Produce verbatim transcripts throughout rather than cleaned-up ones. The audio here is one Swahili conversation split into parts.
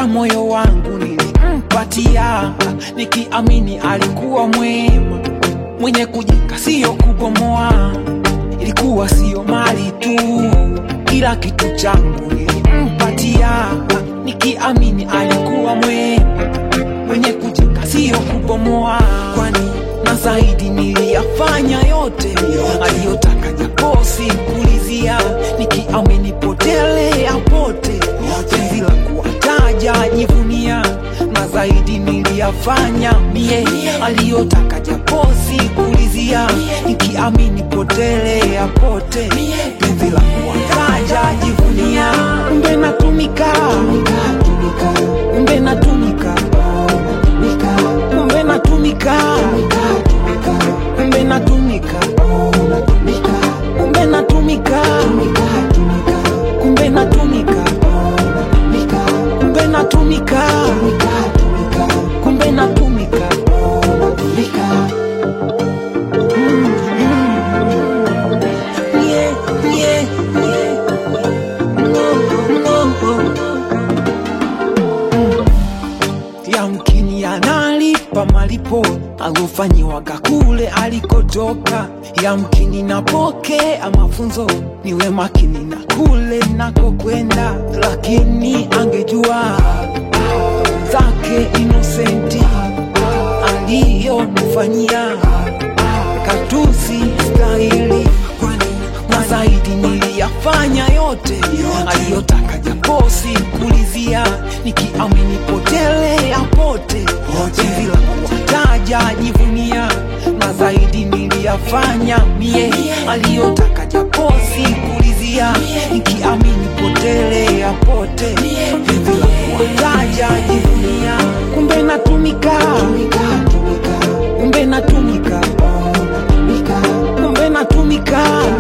na moyo wangu nilimpatia, nikiamini alikuwa mwema, mwenye kujenga sio kubomoa. Ilikuwa sio mali tu, kila kitu changu nilimpatia, nikiamini alikuwa mwema, mwenye kujenga sio kubomoa. Kwani na zaidi niliyafanya yote aliyotaka, japo sikulizia, nikiamini potele apote, penzi la kuwataja jivunia. Na zaidi niliyafanya mie aliyotaka, japo sikulizia, nikiamini potele apote, penzi la kuwataja jivunia. Kumbe natumika, kumbe natumika, kumbe natumika, kumbe natumika, kumbe natumika, kumbe natumika, kumbe natumika, kumbe natumika. Yeah, yeah, yeah. No, no. Yamkini analipa malipo alofanyiwaga kule alikotoka, yamkini napokea mafunzo niwe makini na kule nako kwenda. Lakini angejua zake inosenti aliyonifanyia, katusi stahili. Na zaidi niliyafanya yote aliyotaka, japo sikulizia, nikiamini potele apote, penzi la kuwataja jivunia. Na zaidi niliyafanya mie aliyotaka, japo sikulizia, nikiamini potele apote, penzi la kuwataja jivunia. Kumbe natumika, kumbe natumika, kumbe natumika,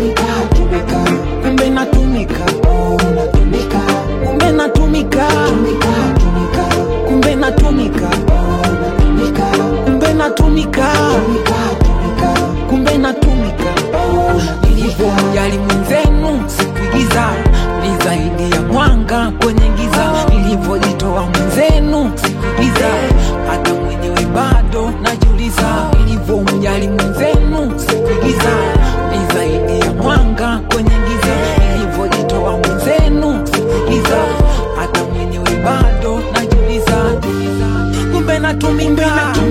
kumbe natumika, kumbe natumika, kumbe natumika, kumbe natumika, kumbe natumika. Nilivyomjali mwenzenu sikuigiza, ni zaidi ya mwanga kwenye giza. Nilivyojitoa mwenzenu sikuigiza, hata mwenyewe bado najiuliza. Nilivyomjali mwenzenu sikuigiza, ni zaidi ya mwanga kwenye giza. Nilivyojitoa mwenzenu sikuigiza, hata mwenyewe bado najiuliza. Kumbe natumika,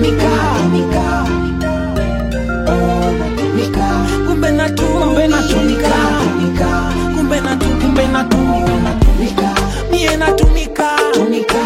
kumbe natumika, kumbe natumika, kumbe natumika, mie natumika.